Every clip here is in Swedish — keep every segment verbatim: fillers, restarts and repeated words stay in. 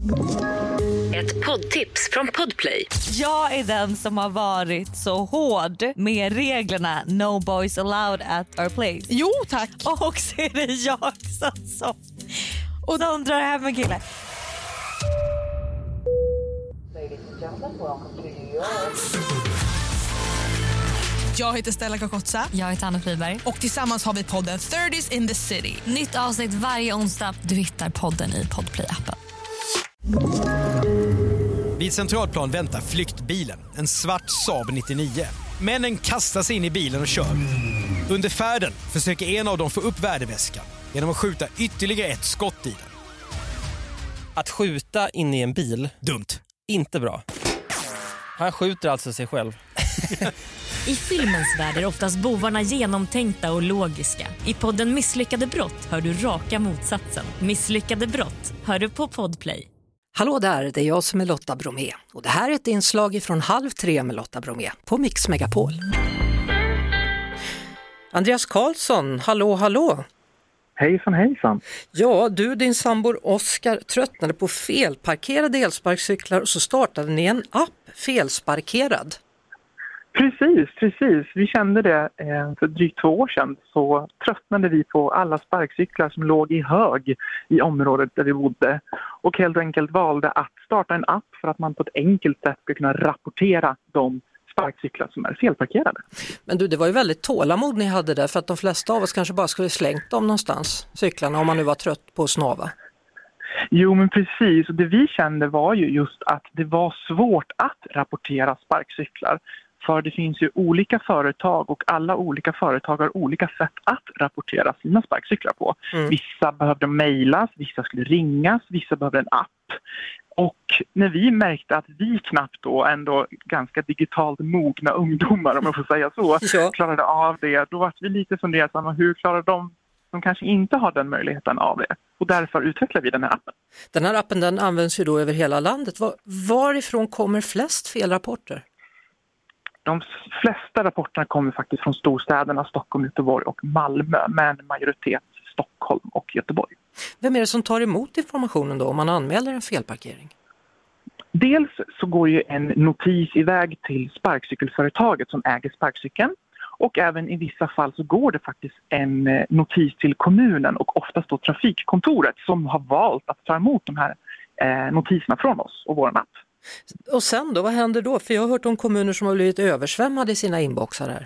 Ett poddtips från Podplay. Jag är den som har varit så hård med reglerna No Boys Allowed at our place. Jo, tack. Och så är det jag som och de drar hem en kille. Jag heter Stella Kakotsa. Jag heter Anna Friberg. Och tillsammans har vi podden thirties in the city. Nytt avsnitt varje onsdag. Du hittar podden i Podplay-appen. Vid Centralplan väntar flyktbilen, en svart Saab nittionio. Männen kastar sig in i bilen och kör. Under färden försöker en av dem få upp värdeväskan genom att skjuta ytterligare ett skott i den. Att skjuta in i en bil, dumt. Inte bra. Han skjuter alltså sig själv. I filmens värld är oftast bovarna genomtänkta och logiska. I podden Misslyckade brott hör du raka motsatsen. Misslyckade brott hör du på Podplay. Hallå där, det är jag som är Lotta Bromé. Och det här är ett inslag från Halv tre med Lotta Bromé på Mix Megapol. Andreas Karlsson, hallå hallå. Hejsan hejsan. Ja, du och din sambor Oskar tröttnade på felparkerade elsparkcyklar och så startade ni en app, Felsparkerad. Precis, precis. Vi kände det eh, för drygt två år sedan, så tröttnade vi på alla sparkcyklar som låg i hög i området där vi bodde och helt enkelt valde att starta en app för att man på ett enkelt sätt ska kunna rapportera de sparkcyklar som är felparkerade. Men du, det var ju väldigt tålamod ni hade där, för att de flesta av oss kanske bara skulle slängt dem någonstans, cyklarna, om man nu var trött på att snava. Jo, men precis. Och det vi kände var ju just att det var svårt att rapportera sparkcyklar. För det finns ju olika företag och alla olika företag har olika sätt att rapportera sina sparkcyklar på. Mm. Vissa behövde mejlas, vissa skulle ringas, vissa behövde en app. Och när vi märkte att vi knappt då ändå ganska digitalt mogna ungdomar, om jag får säga så, ja. klarade av det, då var vi lite fundersamma, hur klarar de som kanske inte har den möjligheten av det? Och därför utvecklar vi den här appen. Den här appen, den används ju då över hela landet. Var, varifrån kommer flest felrapporter? De flesta rapporterna kommer faktiskt från storstäderna Stockholm, Göteborg och Malmö, men majoritet Stockholm och Göteborg. Vem är det som tar emot informationen då om man anmäler en felparkering? Dels så går ju en notis iväg till sparkcykelföretaget som äger sparkcykeln, och även i vissa fall så går det faktiskt en notis till kommunen och oftast då trafikkontoret som har valt att ta emot de här eh, notiserna från oss och vår app. Och sen då, vad händer då? För jag har hört om kommuner som har blivit översvämmade i sina inboxar här.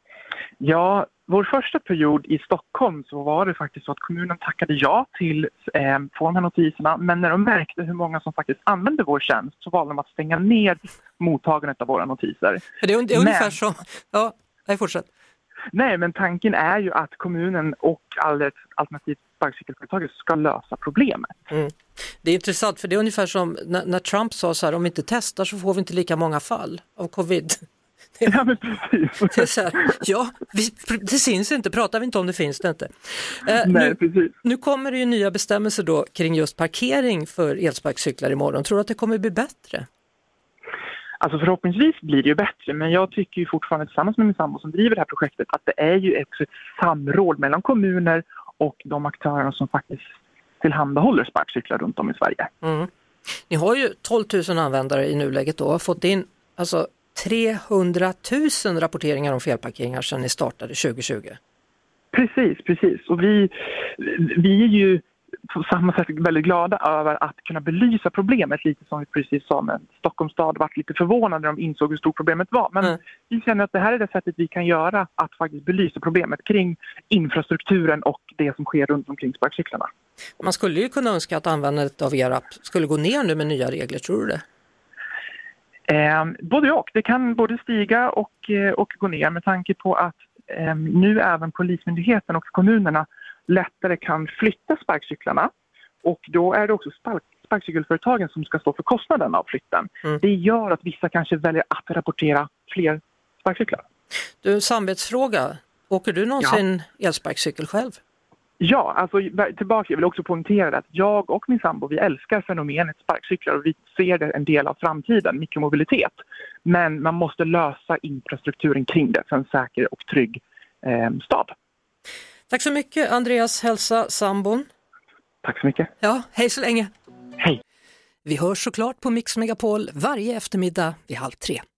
Ja, vår första period i Stockholm så var det faktiskt så att kommunen tackade ja till eh, få de här notiserna. Men när de märkte hur många som faktiskt använde vår tjänst så valde de att stänga ner mottagandet av våra notiser. Det är, det är men, ungefär som... Ja, nej, fortsätt. Nej, men tanken är ju att kommunen och alternativt sparkcykelföretaget ska lösa problemet. Mm. Det är intressant, för det är ungefär som när, när Trump sa så här, om vi inte testar så får vi inte lika många fall av covid. Det, ja, men precis. Det är så här, ja, vi, det syns inte, pratar vi inte om det finns det inte. Eh, Nej, nu, precis. Nu kommer det ju nya bestämmelser då kring just parkering för elsparkcyklar imorgon. Tror du att det kommer bli bättre? Alltså förhoppningsvis blir det ju bättre, men jag tycker ju fortfarande tillsammans med min sambo som driver det här projektet att det är ju också ett samråd mellan kommuner och de aktörerna som faktiskt tillhandahåller sparkcyklar runt om i Sverige. Mm. Ni har ju tolv tusen användare i nuläget då, har fått in alltså trehundratusen rapporteringar om felparkeringar sedan ni startade tjugohundratjugo. Precis, precis. Och vi, vi är ju på samma sätt väldigt glada över att kunna belysa problemet, lite som vi precis sa, men Stockholms stad varit lite förvånade när de insåg hur stort problemet var. Men mm. vi känner att det här är det sättet vi kan göra att faktiskt belysa problemet kring infrastrukturen och det som sker runt omkring sparkcyklarna. Man skulle ju kunna önska att användandet av er app skulle gå ner nu med nya regler, tror du det? Eh, både och. Det kan både stiga och, och gå ner med tanke på att eh, nu även Polismyndigheten och kommunerna lättare kan flytta sparkcyklarna, och då är det också spark, sparkcykelföretagen som ska stå för kostnaden av flytten. Mm. Det gör att vissa kanske väljer att rapportera fler sparkcyklar. Du, samvetsfråga. Åker du någonsin ja. elsparkcykel själv? Ja, alltså tillbaka, jag vill också poängtera att jag och min sambo, vi älskar fenomenet sparkcyklar och vi ser det en del av framtiden, mikromobilitet. Men man måste lösa infrastrukturen kring det för en säker och trygg eh, stad. Tack så mycket, Andreas. Hälsa sambon. Tack så mycket. Ja, hej så länge. Hej. Vi hörs såklart på Mix Megapol varje eftermiddag vid halv tre.